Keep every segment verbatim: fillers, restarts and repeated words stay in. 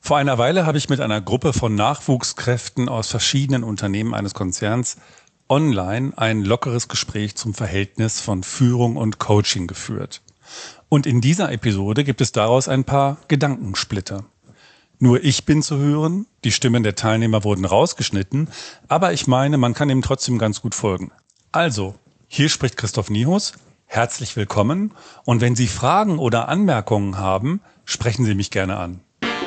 Vor einer Weile habe ich mit einer Gruppe von Nachwuchskräften aus verschiedenen Unternehmen eines Konzerns online ein lockeres Gespräch zum Verhältnis von Führung und Coaching geführt. Und in dieser Episode gibt es daraus ein paar Gedankensplitter. Nur ich bin zu hören, die Stimmen der Teilnehmer wurden rausgeschnitten, aber ich meine, man kann ihm trotzdem ganz gut folgen. Also, hier spricht Christoph Niehus. Herzlich willkommen. Und wenn Sie Fragen oder Anmerkungen haben, sprechen Sie mich gerne an.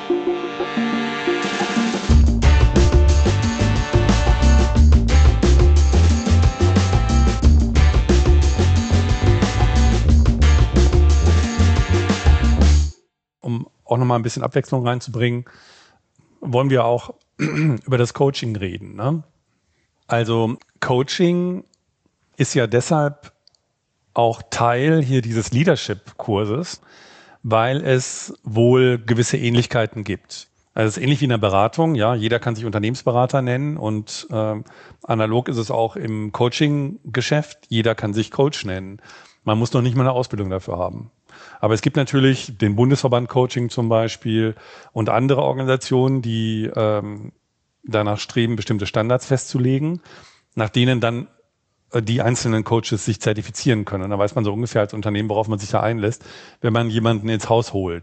Um auch nochmal ein bisschen Abwechslung reinzubringen, wollen wir auch über das Coaching reden, ne? Also Coaching ist ja deshalb auch Teil hier dieses Leadership-Kurses, weil es wohl gewisse Ähnlichkeiten gibt. Also es ist ähnlich wie in der Beratung, ja, jeder kann sich Unternehmensberater nennen und äh, analog ist es auch im Coaching-Geschäft, jeder kann sich Coach nennen. Man muss noch nicht mal eine Ausbildung dafür haben. Aber es gibt natürlich den Bundesverband Coaching zum Beispiel und andere Organisationen, die ähm, danach streben, bestimmte Standards festzulegen, nach denen dann die einzelnen Coaches sich zertifizieren können. Und da weiß man so ungefähr als Unternehmen, worauf man sich da einlässt, wenn man jemanden ins Haus holt.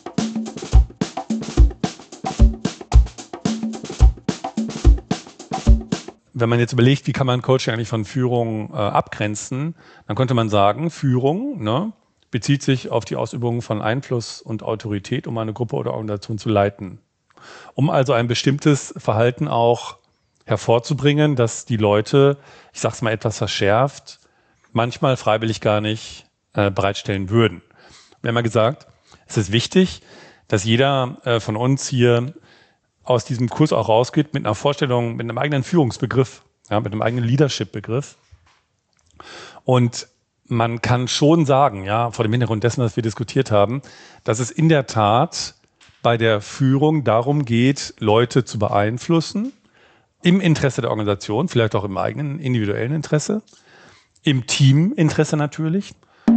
Wenn man jetzt überlegt, wie kann man Coaching eigentlich von Führung äh, abgrenzen, dann könnte man sagen, Führung, ne, bezieht sich auf die Ausübung von Einfluss und Autorität, um eine Gruppe oder Organisation zu leiten. Um also ein bestimmtes Verhalten auch hervorzubringen, dass die Leute, ich sage es mal etwas verschärft, manchmal freiwillig gar nicht äh, bereitstellen würden. Wir haben ja gesagt, es ist wichtig, dass jeder äh, von uns hier aus diesem Kurs auch rausgeht mit einer Vorstellung, mit einem eigenen Führungsbegriff, ja, mit einem eigenen Leadership-Begriff. Und man kann schon sagen, ja, vor dem Hintergrund dessen, was wir diskutiert haben, dass es in der Tat bei der Führung darum geht, Leute zu beeinflussen, im Interesse der Organisation, vielleicht auch im eigenen individuellen Interesse, im Teaminteresse natürlich.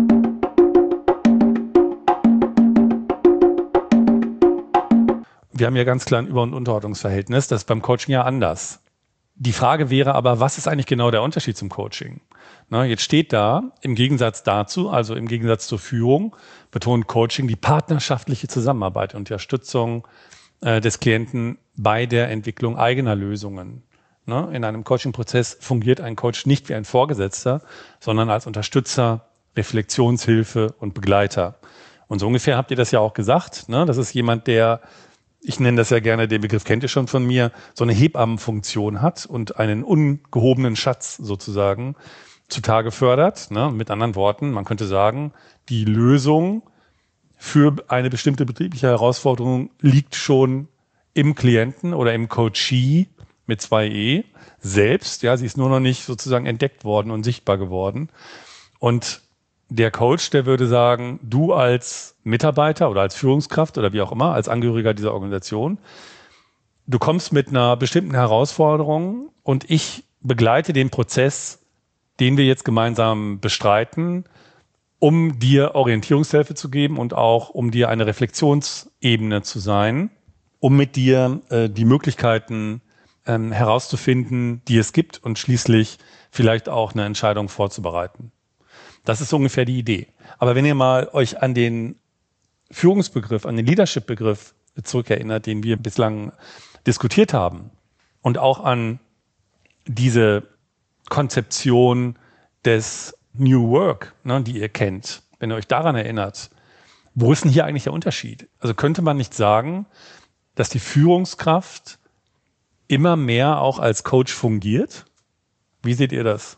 Wir haben ja ganz klar ein Über- und Unterordnungsverhältnis, das ist beim Coaching ja anders. Die Frage wäre aber, was ist eigentlich genau der Unterschied zum Coaching? Na, jetzt steht da, im Gegensatz dazu, also im Gegensatz zur Führung, betont Coaching die partnerschaftliche Zusammenarbeit und Unterstützung äh, des Klienten bei der Entwicklung eigener Lösungen. Na, in einem Coaching-Prozess fungiert ein Coach nicht wie ein Vorgesetzter, sondern als Unterstützer, Reflexionshilfe und Begleiter. Und so ungefähr habt ihr das ja auch gesagt. Ne? Das ist jemand, der, ich nenne das ja gerne, den Begriff kennt ihr schon von mir, so eine Hebammenfunktion hat und einen ungehobenen Schatz sozusagen zutage fördert. Ne? Mit anderen Worten, man könnte sagen, die Lösung für eine bestimmte betriebliche Herausforderung liegt schon im Klienten oder im Coachee mit zwei E selbst. Ja, sie ist nur noch nicht sozusagen entdeckt worden und sichtbar geworden. Und der Coach, der würde sagen, du als Mitarbeiter oder als Führungskraft oder wie auch immer, als Angehöriger dieser Organisation, du kommst mit einer bestimmten Herausforderung und ich begleite den Prozess, den wir jetzt gemeinsam bestreiten, um dir Orientierungshilfe zu geben und auch um dir eine Reflexionsebene zu sein, um mit dir äh, die Möglichkeiten ähm, herauszufinden, die es gibt und schließlich vielleicht auch eine Entscheidung vorzubereiten. Das ist so ungefähr die Idee. Aber wenn ihr mal euch an den Führungsbegriff, an den Leadership-Begriff zurückerinnert, den wir bislang diskutiert haben und auch an diese Konzeption des New Work, ne, die ihr kennt, wenn ihr euch daran erinnert, wo ist denn hier eigentlich der Unterschied? Also könnte man nicht sagen, dass die Führungskraft immer mehr auch als Coach fungiert? Wie seht ihr das?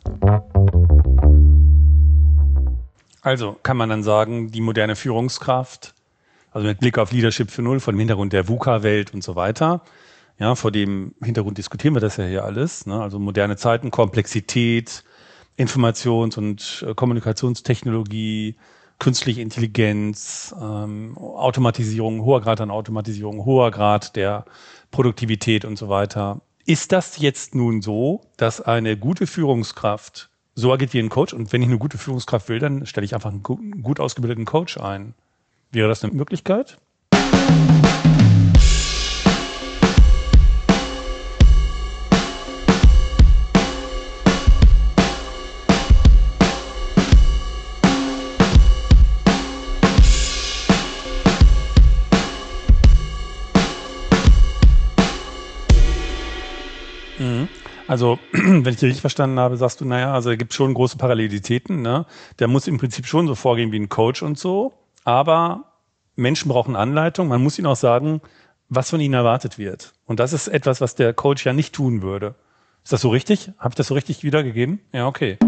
Also kann man dann sagen, die moderne Führungskraft, also mit Blick auf Leadership vier Punkt null, vor dem Hintergrund der VUCA-Welt und so weiter, ja, vor dem Hintergrund diskutieren wir das ja hier alles, ne? Also moderne Zeiten, Komplexität, Informations- und äh, Kommunikationstechnologie, künstliche Intelligenz, ähm, Automatisierung, hoher Grad an Automatisierung, hoher Grad der Produktivität und so weiter. Ist das jetzt nun so, dass eine gute Führungskraft so agiert wie ein Coach? Und wenn ich eine gute Führungskraft will, dann stelle ich einfach einen gut, gut ausgebildeten Coach ein. Wäre das eine Möglichkeit? Mhm. Also, wenn ich dich richtig verstanden habe, sagst du, naja, also es gibt schon große Parallelitäten, ne? Der muss im Prinzip schon so vorgehen wie ein Coach und so, aber Menschen brauchen Anleitung. Man muss ihnen auch sagen, was von ihnen erwartet wird. Und das ist etwas, was der Coach ja nicht tun würde. Ist das so richtig? Habe ich das so richtig wiedergegeben? Ja, okay.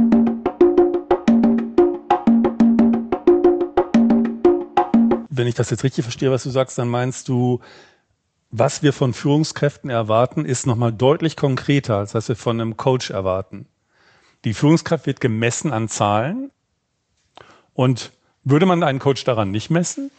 Wenn ich das jetzt richtig verstehe, was du sagst, dann meinst du, was wir von Führungskräften erwarten, ist nochmal deutlich konkreter, als was wir von einem Coach erwarten. Die Führungskraft wird gemessen an Zahlen. Und würde man einen Coach daran nicht messen?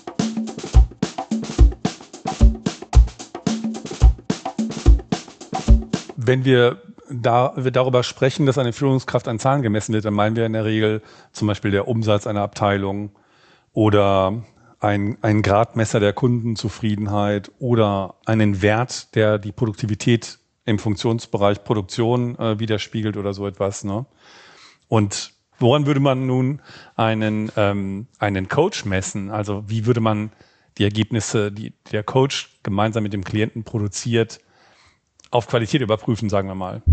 Wenn wir, da, wir darüber sprechen, dass eine Führungskraft an Zahlen gemessen wird, dann meinen wir in der Regel zum Beispiel der Umsatz einer Abteilung oder ein, ein Gradmesser der Kundenzufriedenheit oder einen Wert, der die Produktivität im Funktionsbereich Produktion äh, widerspiegelt oder so etwas. Ne? Und woran würde man nun einen, ähm, einen Coach messen? Also wie würde man die Ergebnisse, die der Coach gemeinsam mit dem Klienten produziert, auf Qualität überprüfen, sagen wir mal?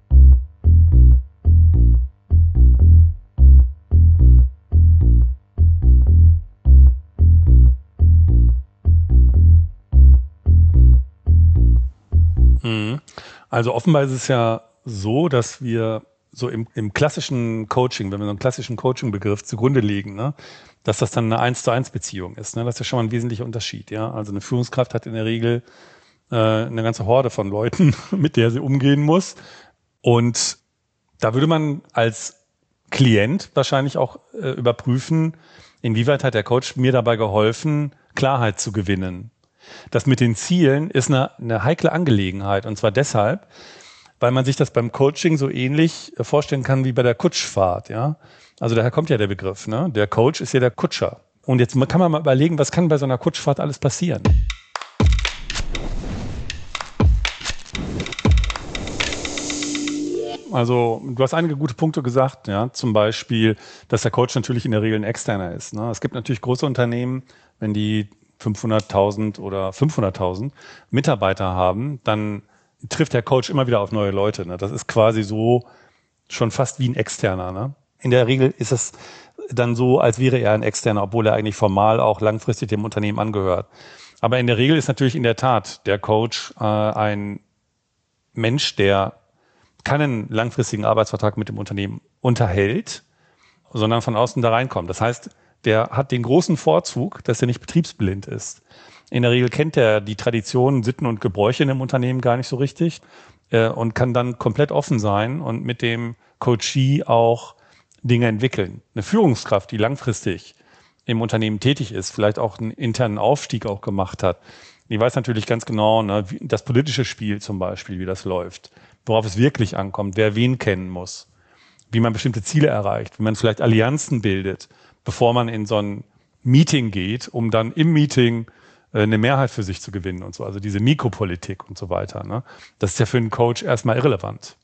Mhm. Also offenbar ist es ja so, dass wir so im, im klassischen Coaching, wenn wir so einen klassischen Coaching-Begriff zugrunde legen, ne, dass das dann eine eins zu eins Beziehung ist. Ne? Das ist ja schon mal ein wesentlicher Unterschied. Ja? Also eine Führungskraft hat in der Regel äh, eine ganze Horde von Leuten, mit der sie umgehen muss. Und da würde man als Klient wahrscheinlich auch äh, überprüfen, inwieweit hat der Coach mir dabei geholfen, Klarheit zu gewinnen. Das mit den Zielen ist eine, eine heikle Angelegenheit. Und zwar deshalb, weil man sich das beim Coaching so ähnlich vorstellen kann wie bei der Kutschfahrt. Ja? Also daher kommt ja der Begriff. Ne? Der Coach ist ja der Kutscher. Und jetzt kann man mal überlegen, was kann bei so einer Kutschfahrt alles passieren? Also du hast einige gute Punkte gesagt, ja, zum Beispiel, dass der Coach natürlich in der Regel ein Externer ist. Ne? Es gibt natürlich große Unternehmen, wenn die fünfhunderttausend oder fünfhunderttausend Mitarbeiter haben, dann trifft der Coach immer wieder auf neue Leute. Ne? Das ist quasi so schon fast wie ein Externer. Ne? In der Regel ist es dann so, als wäre er ein Externer, obwohl er eigentlich formal auch langfristig dem Unternehmen angehört. Aber in der Regel ist natürlich in der Tat der Coach äh, ein Mensch, der keinen langfristigen Arbeitsvertrag mit dem Unternehmen unterhält, sondern von außen da reinkommt. Das heißt, der hat den großen Vorzug, dass er nicht betriebsblind ist. In der Regel kennt er die Traditionen, Sitten und Gebräuche in dem Unternehmen gar nicht so richtig äh, und kann dann komplett offen sein und mit dem Coachee auch Dinge entwickeln. Eine Führungskraft, die langfristig im Unternehmen tätig ist, vielleicht auch einen internen Aufstieg auch gemacht hat, die weiß natürlich ganz genau, ne, wie, das politische Spiel zum Beispiel, wie das läuft, worauf es wirklich ankommt, wer wen kennen muss, wie man bestimmte Ziele erreicht, wie man vielleicht Allianzen bildet, bevor man in so ein Meeting geht, um dann im Meeting äh, eine Mehrheit für sich zu gewinnen und so. Also diese Mikropolitik und so weiter. Ne? Das ist ja für einen Coach erstmal irrelevant.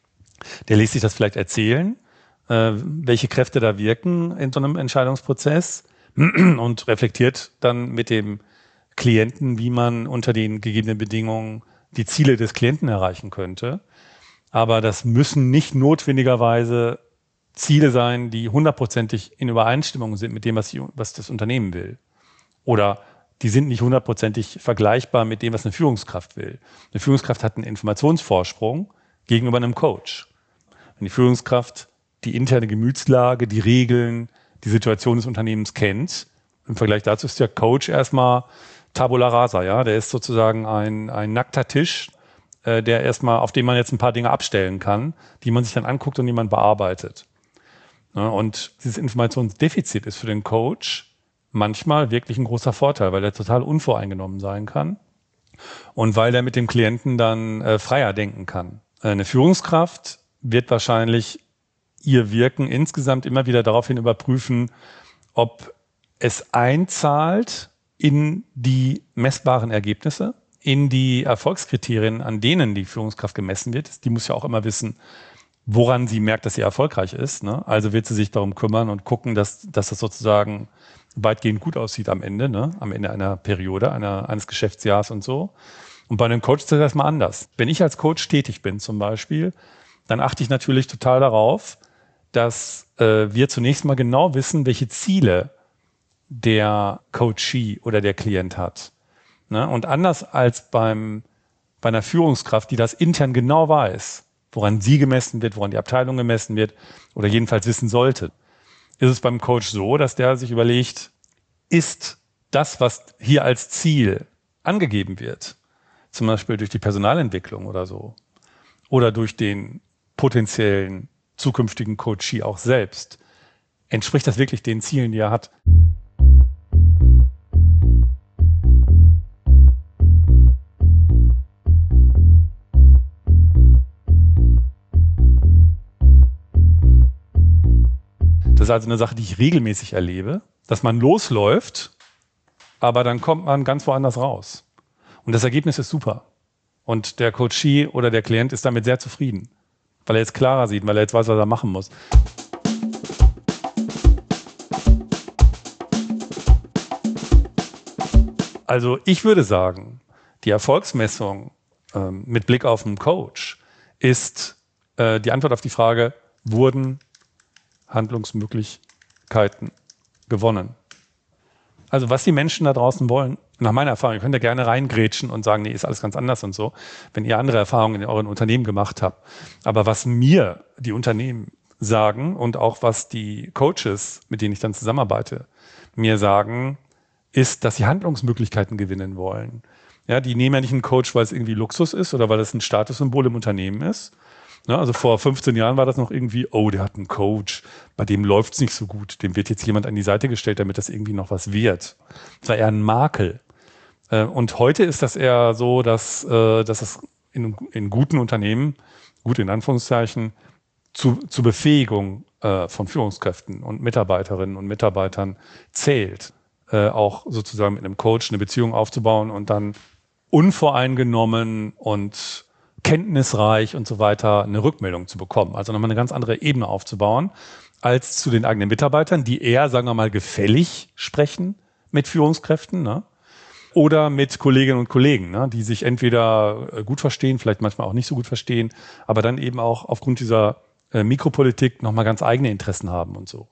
Der lässt sich das vielleicht erzählen, äh, welche Kräfte da wirken in so einem Entscheidungsprozess und reflektiert dann mit dem Klienten, wie man unter den gegebenen Bedingungen die Ziele des Klienten erreichen könnte. Aber das müssen nicht notwendigerweise Ziele sein, die hundertprozentig in Übereinstimmung sind mit dem, was, die, was das Unternehmen will. Oder die sind nicht hundertprozentig vergleichbar mit dem, was eine Führungskraft will. Eine Führungskraft hat einen Informationsvorsprung gegenüber einem Coach. Wenn die Führungskraft die interne Gemütslage, die Regeln, die Situation des Unternehmens kennt, im Vergleich dazu ist der Coach erstmal Tabula rasa, ja, der ist sozusagen ein, ein nackter Tisch, äh, der erstmal, auf dem man jetzt ein paar Dinge abstellen kann, die man sich dann anguckt und die man bearbeitet. Ja, und dieses Informationsdefizit ist für den Coach manchmal wirklich ein großer Vorteil, weil er total unvoreingenommen sein kann und weil er mit dem Klienten dann äh, freier denken kann. Eine Führungskraft wird wahrscheinlich ihr Wirken insgesamt immer wieder daraufhin überprüfen, ob es einzahlt in die messbaren Ergebnisse, in die Erfolgskriterien, an denen die Führungskraft gemessen wird. Die muss ja auch immer wissen, woran sie merkt, dass sie erfolgreich ist. Ne? Also wird sie sich darum kümmern und gucken, dass, dass das sozusagen weitgehend gut aussieht am Ende, ne? Am Ende einer Periode, einer, eines Geschäftsjahres und so. Und bei einem Coach ist das erstmal anders. Wenn ich als Coach tätig bin zum Beispiel, dann achte ich natürlich total darauf, dass äh, wir zunächst mal genau wissen, welche Ziele der Coachee oder der Klient hat. Ne? Und anders als beim, bei einer Führungskraft, die das intern genau weiß, woran sie gemessen wird, woran die Abteilung gemessen wird oder jedenfalls wissen sollte, ist es beim Coach so, dass der sich überlegt, ist das, was hier als Ziel angegeben wird, zum Beispiel durch die Personalentwicklung oder so, oder durch den potenziellen zukünftigen Coachee auch selbst, entspricht das wirklich den Zielen, die er hat? Das ist also eine Sache, die ich regelmäßig erlebe, dass man losläuft, aber dann kommt man ganz woanders raus. Und das Ergebnis ist super. Und der Coachee oder der Klient ist damit sehr zufrieden, weil er jetzt klarer sieht, weil er jetzt weiß, was er machen muss. Also ich würde sagen, die Erfolgsmessung ähm, mit Blick auf einen Coach ist äh, die Antwort auf die Frage, wurden Handlungsmöglichkeiten gewonnen? Also was die Menschen da draußen wollen, nach meiner Erfahrung, ihr könnt ja gerne reingrätschen und sagen, nee, ist alles ganz anders und so, wenn ihr andere Erfahrungen in euren Unternehmen gemacht habt. Aber was mir die Unternehmen sagen und auch was die Coaches, mit denen ich dann zusammenarbeite, mir sagen, ist, dass sie Handlungsmöglichkeiten gewinnen wollen. Ja, die nehmen ja nicht einen Coach, weil es irgendwie Luxus ist oder weil es ein Statussymbol im Unternehmen ist. Ja, also vor fünfzehn Jahren war das noch irgendwie, oh, der hat einen Coach, bei dem läuft es nicht so gut, dem wird jetzt jemand an die Seite gestellt, damit das irgendwie noch was wird. Das war eher ein Makel. Und heute ist das eher so, dass, dass es in, in guten Unternehmen, gut in Anführungszeichen, zu, zur Befähigung von Führungskräften und Mitarbeiterinnen und Mitarbeitern zählt, auch sozusagen mit einem Coach eine Beziehung aufzubauen und dann unvoreingenommen und kenntnisreich und so weiter eine Rückmeldung zu bekommen. Also nochmal eine ganz andere Ebene aufzubauen, als zu den eigenen Mitarbeitern, die eher, sagen wir mal, gefällig sprechen mit Führungskräften, ne? Oder mit Kolleginnen und Kollegen, ne? Die sich entweder gut verstehen, vielleicht manchmal auch nicht so gut verstehen, aber dann eben auch aufgrund dieser äh, Mikropolitik nochmal ganz eigene Interessen haben und so.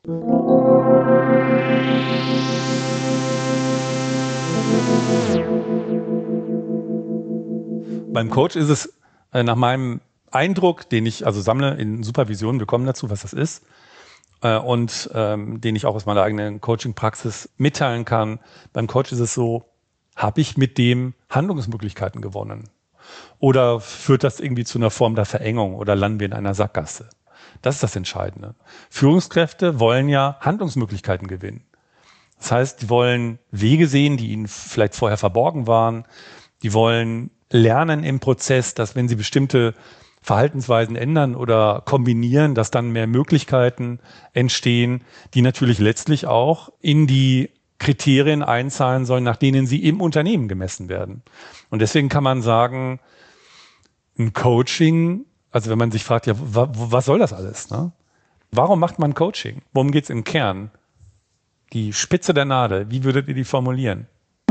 Beim Coach ist es äh, nach meinem Eindruck, den ich also sammle in Supervision, wir kommen dazu, was das ist, äh, und ähm, den ich auch aus meiner eigenen Coaching-Praxis mitteilen kann. Beim Coach ist es so, habe ich mit dem Handlungsmöglichkeiten gewonnen? Oder führt das irgendwie zu einer Form der Verengung oder landen wir in einer Sackgasse? Das ist das Entscheidende. Führungskräfte wollen ja Handlungsmöglichkeiten gewinnen. Das heißt, die wollen Wege sehen, die ihnen vielleicht vorher verborgen waren. Die wollen lernen im Prozess, dass wenn sie bestimmte Verhaltensweisen ändern oder kombinieren, dass dann mehr Möglichkeiten entstehen, die natürlich letztlich auch in die Kriterien einzahlen sollen, nach denen sie im Unternehmen gemessen werden. Und deswegen kann man sagen, ein Coaching, also wenn man sich fragt, ja, was soll das alles? Ne? Warum macht man Coaching? Worum geht es im Kern? Die Spitze der Nadel, wie würdet ihr die formulieren?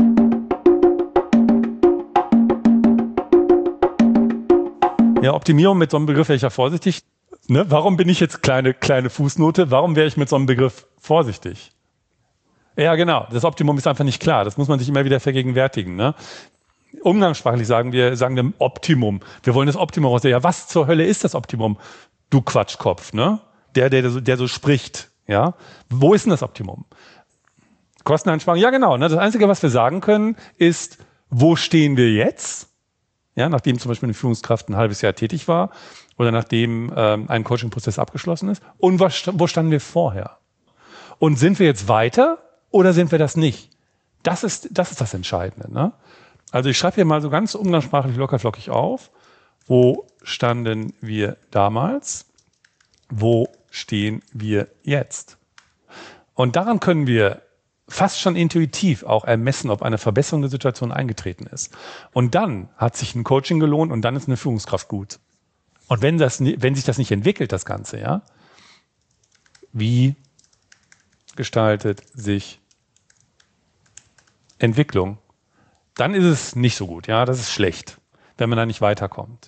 Ja, Optimierung mit so einem Begriff wäre ich ja vorsichtig. Ne? Warum bin ich jetzt kleine, kleine Fußnote? Warum wäre ich mit so einem Begriff vorsichtig? Ja, genau. Das Optimum ist einfach nicht klar. Das muss man sich immer wieder vergegenwärtigen. Ne? Umgangssprachlich sagen wir, sagen wir Optimum. Wir wollen das Optimum raus. Ja, was zur Hölle ist das Optimum? Du Quatschkopf, ne? Der, der, der so, der so spricht. Ja? Wo ist denn das Optimum? Kosteneinsparung, ja genau. Ne? Das Einzige, was wir sagen können, ist, wo stehen wir jetzt? Ja, nachdem zum Beispiel eine Führungskraft ein halbes Jahr tätig war oder nachdem ähm, ein Coaching-Prozess abgeschlossen ist. Und was, wo standen wir vorher? Und sind wir jetzt weiter oder sind wir das nicht? Das ist das, ist das Entscheidende. Ne? Also ich schreibe hier mal so ganz umgangssprachlich lockerflockig auf. Wo standen wir damals? Wo stehen wir jetzt? Und daran können wir fast schon intuitiv auch ermessen, ob eine Verbesserung der Situation eingetreten ist. Und dann hat sich ein Coaching gelohnt und dann ist eine Führungskraft gut. Und wenn das, wenn sich das nicht entwickelt, das Ganze, ja, wie gestaltet sich Entwicklung? dann ist es nicht so gut. Ja, das ist schlecht, wenn man da nicht weiterkommt.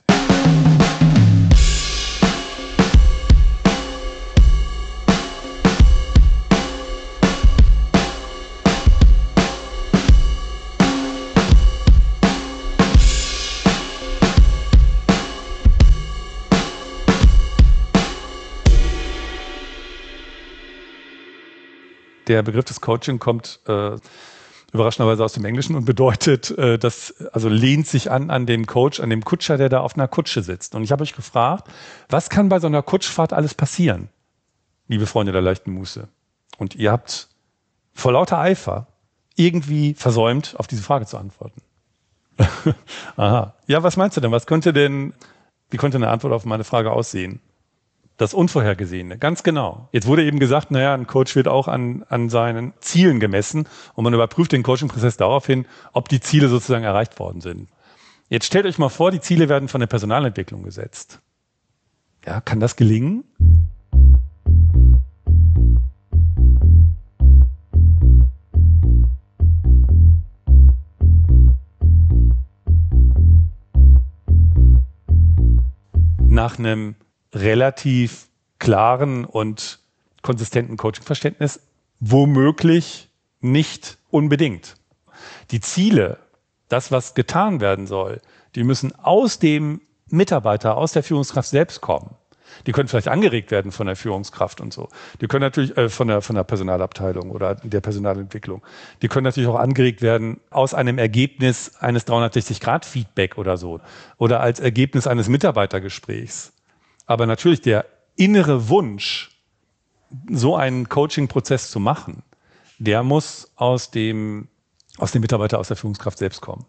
Der Begriff des Coaching kommt äh, überraschenderweise aus dem Englischen und bedeutet, äh, das also lehnt sich an an den Coach, an dem Kutscher, der da auf einer Kutsche sitzt. Und ich habe euch gefragt, was kann bei so einer Kutschfahrt alles passieren, liebe Freunde der leichten Muße? Und ihr habt vor lauter Eifer irgendwie versäumt, auf diese Frage zu antworten. Aha. Ja, was meinst du denn? Was könnte denn, wie könnte eine Antwort auf meine Frage aussehen? Das Unvorhergesehene, ganz genau. Jetzt wurde eben gesagt, naja, ein Coach wird auch an, an seinen Zielen gemessen und man überprüft den Coaching-Prozess daraufhin, ob die Ziele sozusagen erreicht worden sind. Jetzt stellt euch mal vor, die Ziele werden von der Personalentwicklung gesetzt. Ja, kann das gelingen? Nach einem relativ klaren und konsistenten Coaching-Verständnis womöglich nicht unbedingt. Die Ziele, das, was getan werden soll, die müssen aus dem Mitarbeiter, aus der Führungskraft selbst kommen. Die können vielleicht angeregt werden von der Führungskraft und so. Die können natürlich äh, von der, von der Personalabteilung oder der Personalentwicklung. Die können natürlich auch angeregt werden aus einem Ergebnis eines dreihundertsechzig Grad Feedback oder so. Oder als Ergebnis eines Mitarbeitergesprächs. Aber natürlich der innere Wunsch, so einen Coaching-Prozess zu machen, der muss aus dem, aus dem Mitarbeiter, aus der Führungskraft selbst kommen.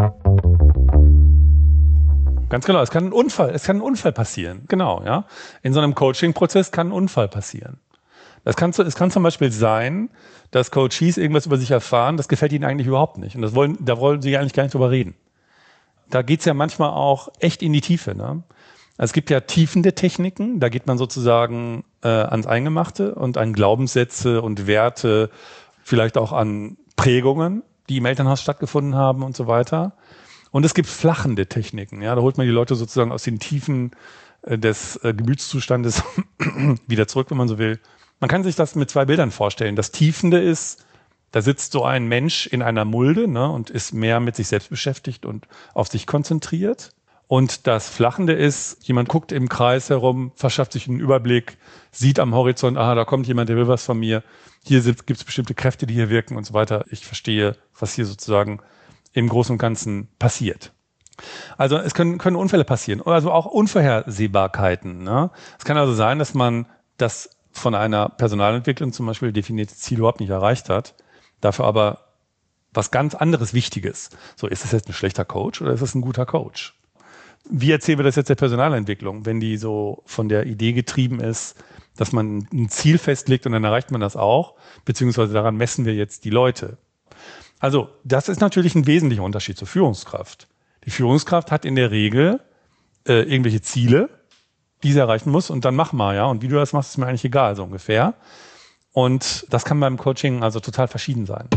Ganz genau, es kann ein Unfall, es kann ein Unfall passieren. Genau, ja. In so einem Coaching-Prozess kann ein Unfall passieren. Das kann, es kann zum Beispiel sein, dass Coaches irgendwas über sich erfahren, das gefällt ihnen eigentlich überhaupt nicht. Und das wollen, da wollen sie eigentlich gar nicht drüber reden. Da geht's ja manchmal auch echt in die Tiefe, ne? Es gibt ja tiefende Techniken, da geht man sozusagen äh, ans Eingemachte und an Glaubenssätze und Werte, vielleicht auch an Prägungen, die im Elternhaus stattgefunden haben und so weiter. Und es gibt flachende Techniken, ja, da holt man die Leute sozusagen aus den Tiefen äh, des äh, Gemütszustandes wieder zurück, wenn man so will. Man kann sich das mit zwei Bildern vorstellen. Das Tiefende ist, da sitzt so ein Mensch in einer Mulde, ne, und ist mehr mit sich selbst beschäftigt und auf sich konzentriert. Und das Flachende ist, jemand guckt im Kreis herum, verschafft sich einen Überblick, sieht am Horizont, aha, da kommt jemand, der will was von mir. Hier gibt es bestimmte Kräfte, die hier wirken und so weiter. Ich verstehe, was hier sozusagen im Großen und Ganzen passiert. Also es können, können Unfälle passieren, also auch Unvorhersehbarkeiten, ne? Es kann also sein, dass man das von einer Personalentwicklung zum Beispiel definierte Ziel überhaupt nicht erreicht hat, dafür aber was ganz anderes Wichtiges. So, ist es jetzt ein schlechter Coach oder ist es ein guter Coach? Wie erzählen wir das jetzt der Personalentwicklung, wenn die so von der Idee getrieben ist, dass man ein Ziel festlegt und dann erreicht man das auch, beziehungsweise daran messen wir jetzt die Leute. Also das ist natürlich ein wesentlicher Unterschied zur Führungskraft. Die Führungskraft hat in der Regel äh, irgendwelche Ziele, die sie erreichen muss und dann mach mal, ja. Und wie du das machst, ist mir eigentlich egal, so ungefähr. Und das kann beim Coaching also total verschieden sein.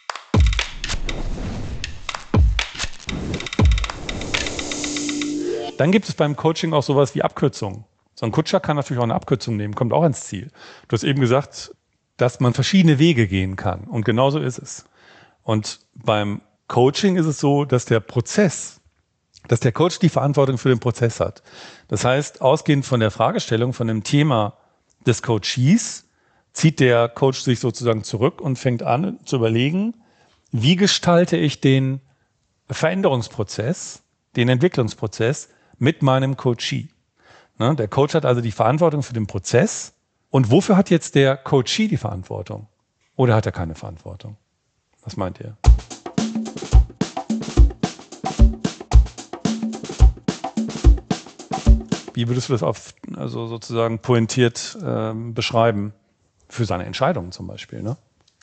Dann gibt es beim Coaching auch sowas wie Abkürzungen. So ein Kutscher kann natürlich auch eine Abkürzung nehmen, kommt auch ans Ziel. Du hast eben gesagt, dass man verschiedene Wege gehen kann. Und genau so ist es. Und beim Coaching ist es so, dass der Prozess, dass der Coach die Verantwortung für den Prozess hat. Das heißt, ausgehend von der Fragestellung, von dem Thema des Coaches, zieht der Coach sich sozusagen zurück und fängt an zu überlegen, wie gestalte ich den Veränderungsprozess, den Entwicklungsprozess mit meinem Coachee. Ne, der Coach hat also die Verantwortung für den Prozess. Und wofür hat jetzt der Coachee die Verantwortung? Oder hat er keine Verantwortung? Was meint ihr? Wie würdest du das auf, also sozusagen pointiert ähm, beschreiben? Für seine Entscheidungen zum Beispiel, ne?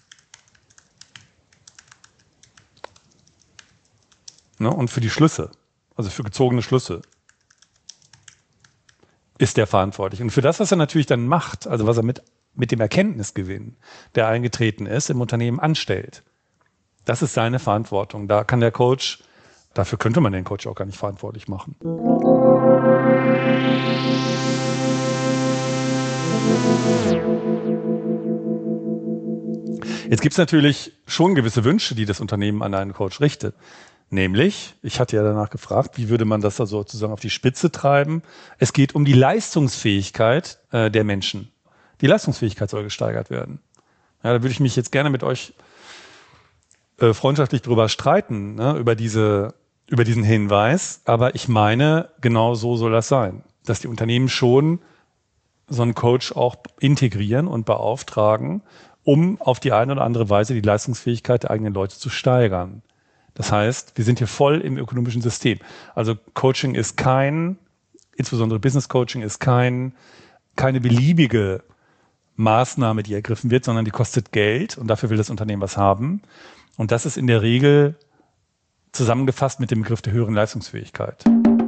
Ne? Und für die Schlüsse, also für gezogene Schlüsse, ist der verantwortlich. Und für das, was er natürlich dann macht, also was er mit, mit dem Erkenntnisgewinn, der eingetreten ist, im Unternehmen anstellt, Das ist seine Verantwortung. Da kann der Coach, dafür könnte man den Coach auch gar nicht verantwortlich machen. Jetzt gibt es natürlich schon gewisse Wünsche, die das Unternehmen an einen Coach richtet. Nämlich, ich hatte ja danach gefragt, wie würde man das da sozusagen auf die Spitze treiben? Es geht um die Leistungsfähigkeit äh, der Menschen. Die Leistungsfähigkeit soll gesteigert werden. Ja, da würde ich mich jetzt gerne mit euch äh, freundschaftlich drüber streiten, ne, über diese, über diesen Hinweis. Aber ich meine, genau so soll das sein. Dass die Unternehmen schon so einen Coach auch integrieren und beauftragen, um auf die eine oder andere Weise die Leistungsfähigkeit der eigenen Leute zu steigern. Das heißt, wir sind hier voll im ökonomischen System. Also Coaching ist kein, insbesondere Business Coaching ist kein, keine beliebige Maßnahme, die ergriffen wird, sondern die kostet Geld und dafür will das Unternehmen was haben. Und das ist in der Regel zusammengefasst mit dem Begriff der höheren Leistungsfähigkeit.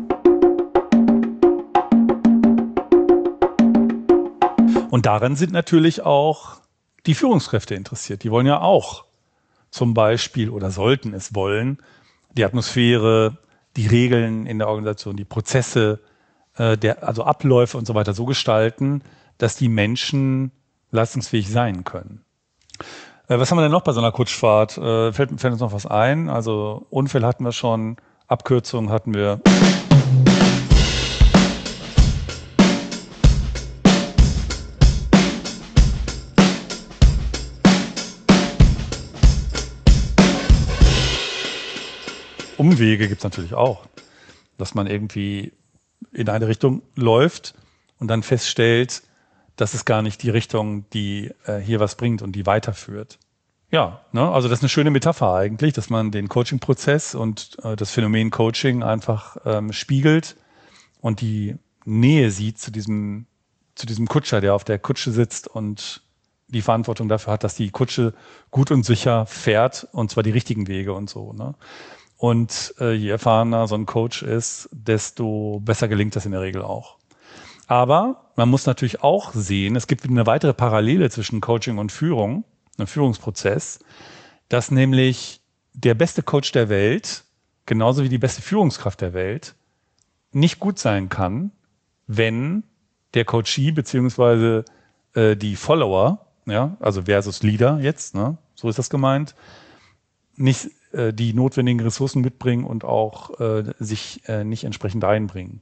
Und daran sind natürlich auch die Führungskräfte interessiert. Die wollen ja auch zum Beispiel oder sollten es wollen, die Atmosphäre, die Regeln in der Organisation, die Prozesse, äh, der, also Abläufe und so weiter so gestalten, dass die Menschen leistungsfähig sein können. Äh, was haben wir denn noch bei so einer Kutschfahrt? Äh, fällt, fällt uns noch was ein? Also Unfälle hatten wir schon, Abkürzungen hatten wir. Umwege gibt es natürlich auch, dass man irgendwie in eine Richtung läuft und dann feststellt, das ist gar nicht die Richtung, die äh, hier was bringt und die weiterführt. Ja, ne? Also das ist eine schöne Metapher eigentlich, dass man den Coaching-Prozess und äh, das Phänomen Coaching einfach ähm, spiegelt und die Nähe sieht zu diesem, zu diesem Kutscher, der auf der Kutsche sitzt und die Verantwortung dafür hat, dass die Kutsche gut und sicher fährt und zwar die richtigen Wege und so, ne? Und äh, je erfahrener so ein Coach ist, desto besser gelingt das in der Regel auch. Aber man muss natürlich auch sehen, es gibt eine weitere Parallele zwischen Coaching und Führung, einem Führungsprozess, dass nämlich der beste Coach der Welt, genauso wie die beste Führungskraft der Welt, nicht gut sein kann, wenn der Coachee beziehungsweise äh, die Follower, ja, also versus Leader jetzt, ne, so ist das gemeint, nicht äh, die notwendigen Ressourcen mitbringen und auch äh, sich äh, nicht entsprechend einbringen.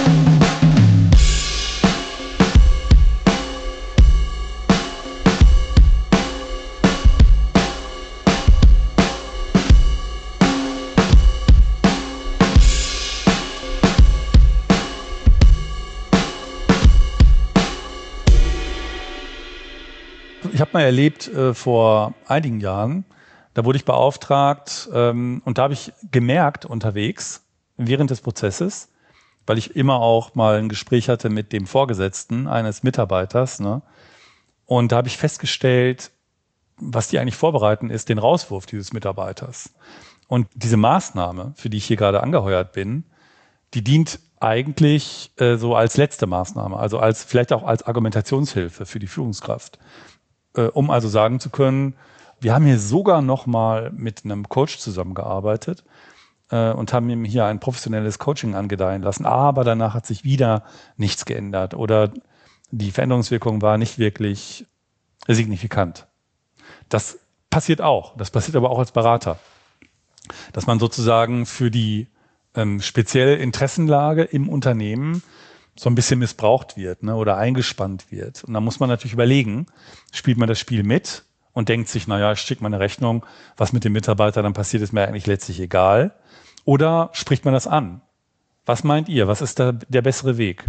Ich habe mal erlebt äh, vor einigen Jahren, da wurde ich beauftragt ähm, und da habe ich gemerkt unterwegs, während des Prozesses, weil ich immer auch mal ein Gespräch hatte mit dem Vorgesetzten eines Mitarbeiters, ne? Und da habe ich festgestellt, was die eigentlich vorbereiten, ist den Rauswurf dieses Mitarbeiters. Und diese Maßnahme, für die ich hier gerade angeheuert bin, die dient eigentlich äh, so als letzte Maßnahme, also als vielleicht auch als Argumentationshilfe für die Führungskraft. Äh, um also sagen zu können, wir haben hier sogar noch mal mit einem Coach zusammengearbeitet äh, und haben ihm hier ein professionelles Coaching angedeihen lassen, aber danach hat sich wieder nichts geändert oder die Veränderungswirkung war nicht wirklich signifikant. Das passiert auch, das passiert aber auch als Berater, dass man sozusagen für die ähm, spezielle Interessenlage im Unternehmen so ein bisschen missbraucht wird, ne, oder eingespannt wird. Und da muss man natürlich überlegen, spielt man das Spiel mit und denkt sich, naja, ich schicke meine Rechnung, was mit dem Mitarbeiter dann passiert, ist mir eigentlich letztlich egal. Oder spricht man das an? Was meint ihr? Was ist da der bessere Weg?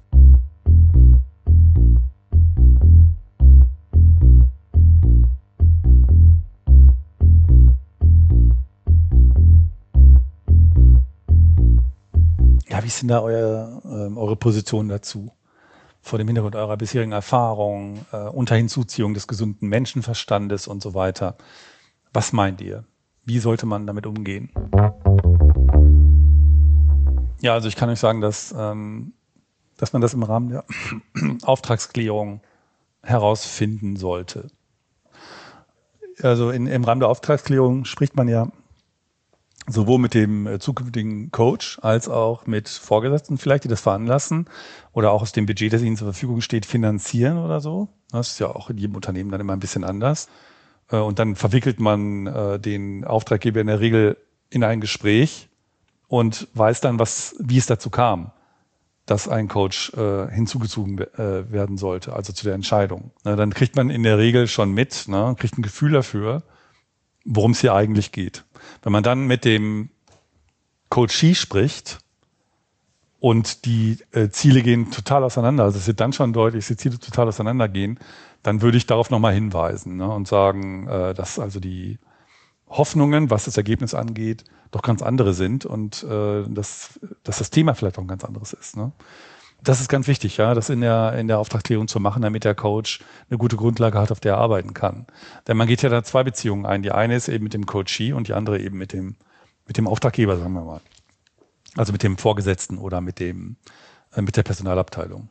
Ja, wie ist denn da euer, äh, eure Position dazu? Vor dem Hintergrund eurer bisherigen Erfahrung, äh, unter Hinzuziehung des gesunden Menschenverstandes und so weiter. Was meint ihr? Wie sollte man damit umgehen? Ja, also ich kann euch sagen, dass, ähm, dass man das im Rahmen der Auftragsklärung herausfinden sollte. also in, im Rahmen der Auftragsklärung spricht man ja sowohl mit dem äh, zukünftigen Coach als auch mit Vorgesetzten vielleicht, die das veranlassen oder auch aus dem Budget, das ihnen zur Verfügung steht, finanzieren oder so. Das ist ja auch in jedem Unternehmen dann immer ein bisschen anders. Äh, und dann verwickelt man äh, den Auftraggeber in der Regel in ein Gespräch und weiß dann, was, wie es dazu kam, dass ein Coach äh, hinzugezogen äh, werden sollte, also zu der Entscheidung. Na, dann kriegt man in der Regel schon mit, ne, kriegt ein Gefühl dafür, worum es hier eigentlich geht. Wenn man dann mit dem Coachee spricht und die äh, Ziele gehen total auseinander, also es wird dann schon deutlich, dass die Ziele total auseinandergehen, dann würde ich darauf nochmal hinweisen, ne, und sagen, äh, dass also die Hoffnungen, was das Ergebnis angeht, doch ganz andere sind und äh, dass, dass das Thema vielleicht auch ein ganz anderes ist. Ne? Das ist ganz wichtig, ja, das in der, in der Auftragsklärung zu machen, damit der Coach eine gute Grundlage hat, auf der er arbeiten kann. Denn man geht ja da zwei Beziehungen ein. Die eine ist eben mit dem Coachee und die andere eben mit dem, mit dem Auftraggeber, sagen wir mal. Also mit dem Vorgesetzten oder mit dem, äh, mit der Personalabteilung.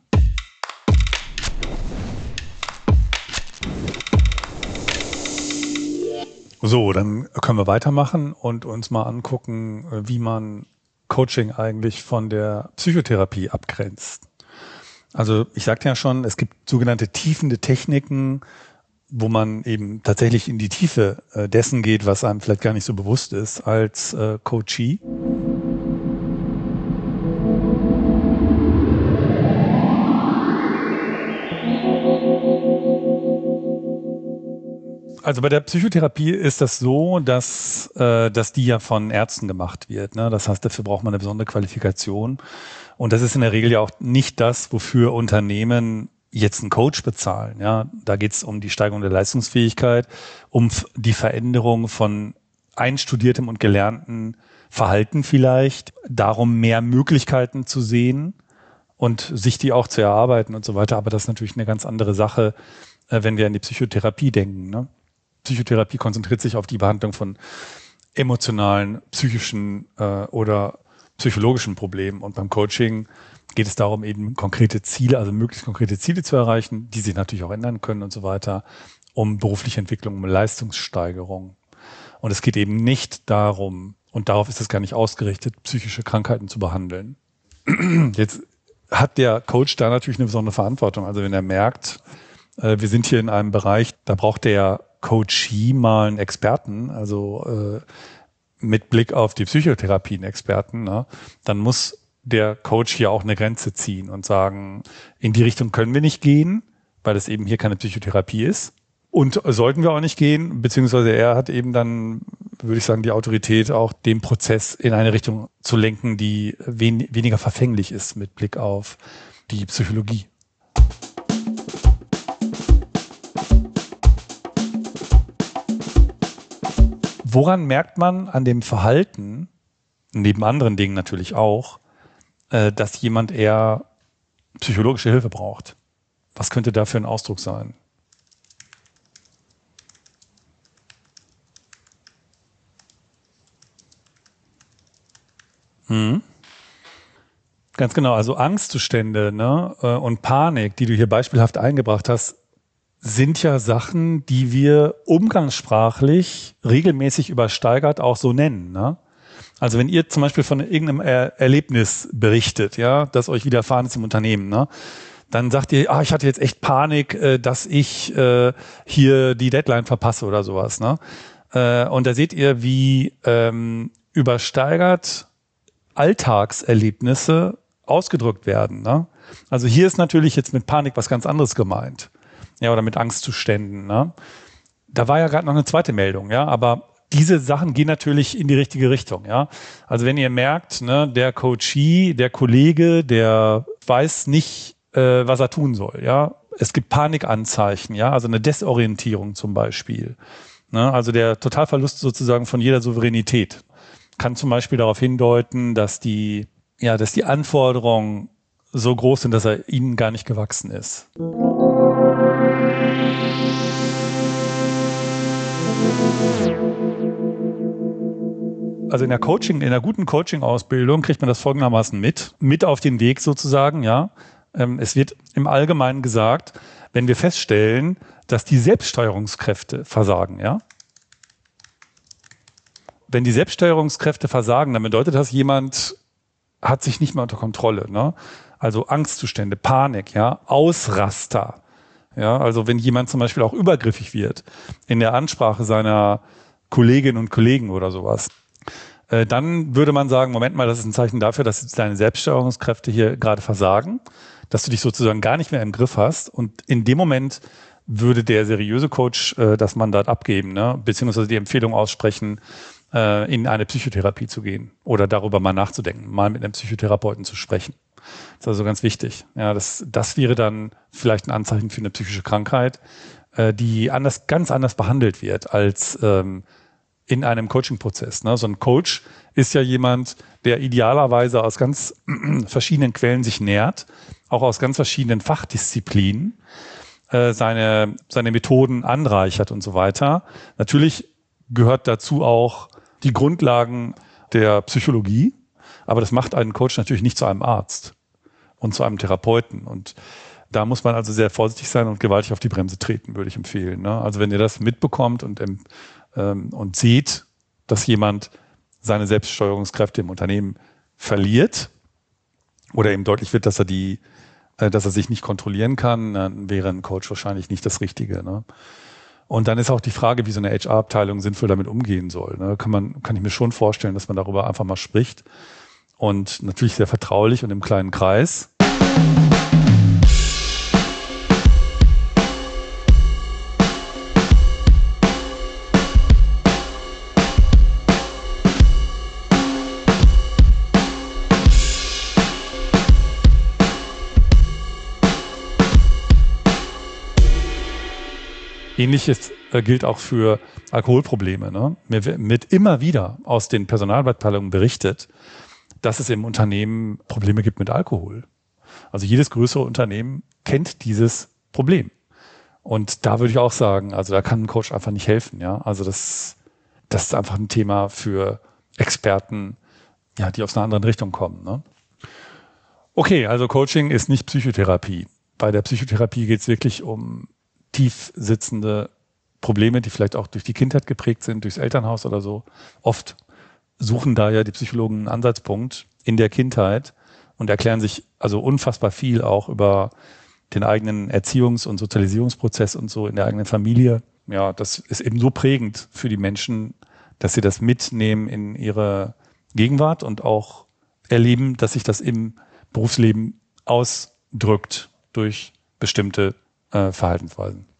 So, dann können wir weitermachen und uns mal angucken, wie man Coaching eigentlich von der Psychotherapie abgrenzt. Also ich sagte ja schon, es gibt sogenannte tiefende Techniken, wo man eben tatsächlich in die Tiefe dessen geht, was einem vielleicht gar nicht so bewusst ist als Coachee. Also bei der Psychotherapie ist das so, dass, äh, dass die ja von Ärzten gemacht wird. Ne? Das heißt, dafür braucht man eine besondere Qualifikation. Und das ist in der Regel ja auch nicht das, wofür Unternehmen jetzt einen Coach bezahlen. Ja? Da geht es um die Steigerung der Leistungsfähigkeit, um die Veränderung von einstudiertem und gelernten Verhalten vielleicht, darum mehr Möglichkeiten zu sehen und sich die auch zu erarbeiten und so weiter. Aber das ist natürlich eine ganz andere Sache, äh, wenn wir an die Psychotherapie denken, ne? Psychotherapie konzentriert sich auf die Behandlung von emotionalen, psychischen äh, oder psychologischen Problemen. Und beim Coaching geht es darum, eben konkrete Ziele, also möglichst konkrete Ziele zu erreichen, die sich natürlich auch ändern können und so weiter, um berufliche Entwicklung, um Leistungssteigerung. Und es geht eben nicht darum, und darauf ist es gar nicht ausgerichtet, psychische Krankheiten zu behandeln. Jetzt hat der Coach da natürlich eine besondere Verantwortung. Also wenn er merkt, äh, wir sind hier in einem Bereich, da braucht der Coachee mal einen Experten, also äh, mit Blick auf die Psychotherapie einen Experten, ne, dann muss der Coach hier auch eine Grenze ziehen und sagen, in die Richtung können wir nicht gehen, weil es eben hier keine Psychotherapie ist. Und sollten wir auch nicht gehen, beziehungsweise er hat eben dann, würde ich sagen, die Autorität, auch den Prozess in eine Richtung zu lenken, die wen, weniger verfänglich ist mit Blick auf die Psychologie. Woran merkt man an dem Verhalten, neben anderen Dingen natürlich auch, dass jemand eher psychologische Hilfe braucht? Was könnte da für ein Ausdruck sein? Hm. Ganz genau, also Angstzustände, ne, und Panik, die du hier beispielhaft eingebracht hast, sind ja Sachen, die wir umgangssprachlich regelmäßig übersteigert auch so nennen. Ne? Also wenn ihr zum Beispiel von irgendeinem er- Erlebnis berichtet, ja, das euch widerfahren ist im Unternehmen, ne, dann sagt ihr, ah, ich hatte jetzt echt Panik, äh, dass ich äh, hier die Deadline verpasse oder sowas. Ne? Äh, und da seht ihr, wie ähm, übersteigert Alltagserlebnisse ausgedrückt werden. Ne? Also hier ist natürlich jetzt mit Panik was ganz anderes gemeint. Ja, oder mit Angstzuständen. Ne? Da war ja gerade noch eine zweite Meldung, ja, aber diese Sachen gehen natürlich in die richtige Richtung, ja. Also wenn ihr merkt, ne, der Coachee, der Kollege, der weiß nicht, äh, was er tun soll, ja. Es gibt Panikanzeichen, ja, also eine Desorientierung zum Beispiel. Ne? Also der Totalverlust sozusagen von jeder Souveränität kann zum Beispiel darauf hindeuten, dass die, ja, dass die Anforderungen so groß sind, dass er ihnen gar nicht gewachsen ist. Also in der Coaching, in der guten Coaching-Ausbildung kriegt man das folgendermaßen mit, mit auf den Weg sozusagen, ja. Es wird im Allgemeinen gesagt, wenn wir feststellen, dass die Selbststeuerungskräfte versagen, ja, Wenn die Selbststeuerungskräfte versagen, dann bedeutet das, jemand hat sich nicht mehr unter Kontrolle. Ne? Also Angstzustände, Panik, ja, Ausraster. Ja, also wenn jemand zum Beispiel auch übergriffig wird in der Ansprache seiner Kolleginnen und Kollegen oder sowas, äh, dann würde man sagen, Moment mal, das ist ein Zeichen dafür, dass deine Selbststeuerungskräfte hier gerade versagen, dass du dich sozusagen gar nicht mehr im Griff hast. Und in dem Moment würde der seriöse Coach äh, das Mandat abgeben, ne? Beziehungsweise die Empfehlung aussprechen, äh, in eine Psychotherapie zu gehen oder darüber mal nachzudenken, mal mit einem Psychotherapeuten zu sprechen. Das ist also ganz wichtig. Ja, das, das wäre dann vielleicht ein Anzeichen für eine psychische Krankheit, äh, die anders, ganz anders behandelt wird als ähm, in einem Coaching-Prozess. Ne? So ein Coach ist ja jemand, der idealerweise aus ganz verschiedenen Quellen sich nährt, auch aus ganz verschiedenen Fachdisziplinen, äh, seine, seine Methoden anreichert und so weiter. Natürlich gehört dazu auch die Grundlagen der Psychologie, aber das macht einen Coach natürlich nicht zu einem Arzt und zu einem Therapeuten. Und da muss man also sehr vorsichtig sein und gewaltig auf die Bremse treten, würde ich empfehlen. Ne? Also wenn ihr das mitbekommt und, ähm, und seht, dass jemand seine Selbststeuerungskräfte im Unternehmen verliert oder ihm deutlich wird, dass er die, äh, dass er sich nicht kontrollieren kann, dann wäre ein Coach wahrscheinlich nicht das Richtige. Ne? Und dann ist auch die Frage, wie so eine H R-Abteilung sinnvoll damit umgehen soll. Ne? Kann man, kann ich mir schon vorstellen, dass man darüber einfach mal spricht. Und natürlich sehr vertraulich und im kleinen Kreis. Ähnliches äh, gilt auch für Alkoholprobleme. Ne? Mir wird immer wieder aus den Personalabteilungen berichtet, dass es im Unternehmen Probleme gibt mit Alkohol. Also jedes größere Unternehmen kennt dieses Problem. Und da würde ich auch sagen, also da kann ein Coach einfach nicht helfen. Ja, also das, das ist einfach ein Thema für Experten, ja, die aus einer anderen Richtung kommen. Ne? Okay, also Coaching ist nicht Psychotherapie. Bei der Psychotherapie geht es wirklich um tief sitzende Probleme, die vielleicht auch durch die Kindheit geprägt sind, durchs Elternhaus oder so. Oft suchen da ja die Psychologen einen Ansatzpunkt in der Kindheit und erklären sich also unfassbar viel auch über den eigenen Erziehungs- und Sozialisierungsprozess und so in der eigenen Familie. Ja, das ist eben so prägend für die Menschen, dass sie das mitnehmen in ihre Gegenwart und auch erleben, dass sich das im Berufsleben ausdrückt durch bestimmte äh, Verhaltensweisen.